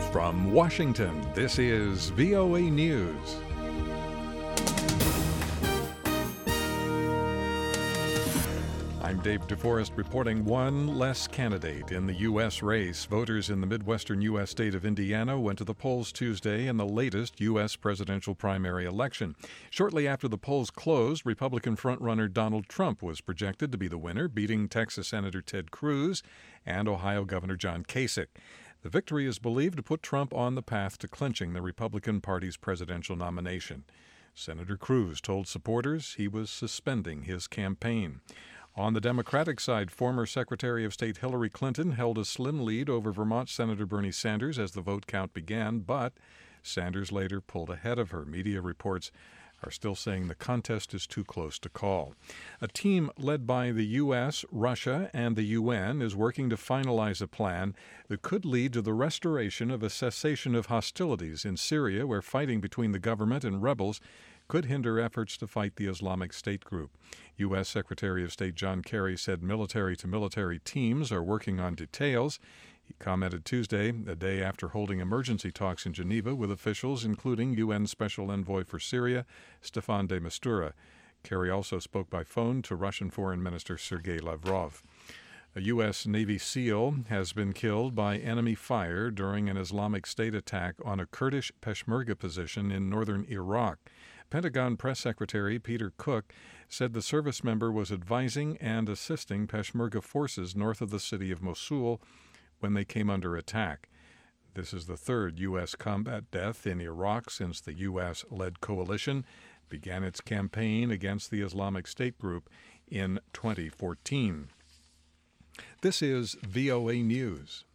From Washington, this is VOA News. I'm Dave DeForest reporting one less candidate in the U.S. race. Voters in the Midwestern U.S. state of Indiana went to the polls Tuesday in the latest U.S. presidential primary election. Shortly after the polls closed, Republican frontrunner Donald Trump was projected to be the winner, beating Texas Senator Ted Cruz and Ohio Governor John Kasich. The victory is believed to put Trump on the path to clinching the Republican Party's presidential nomination. Senator Cruz told supporters he was suspending his campaign. On the Democratic side, former Secretary of State Hillary Clinton held a slim lead over Vermont Senator Bernie Sanders as the vote count began, but Sanders later pulled ahead of her. Media reports are still saying the contest is too close to call. A team led by the U.S., Russia, and the UN is working to finalize a plan that could lead to the restoration of a cessation of hostilities in Syria, where fighting between the government and rebels could hinder efforts to fight the Islamic State group. U.S. Secretary of State John Kerry said military-to-military teams are working on details. He commented Tuesday, a day after holding emergency talks in Geneva with officials, including UN Special Envoy for Syria, Staffan de Mistura. Kerry also spoke by phone to Russian Foreign Minister Sergei Lavrov. A U.S. Navy SEAL has been killed by enemy fire during an Islamic State attack on a Kurdish Peshmerga position in northern Iraq. Pentagon Press Secretary Peter Cook said the service member was advising and assisting Peshmerga forces north of the city of Mosul when they came under attack. This is the third U.S. combat death in Iraq since the U.S.-led coalition began its campaign against the Islamic State group in 2014. This is VOA News.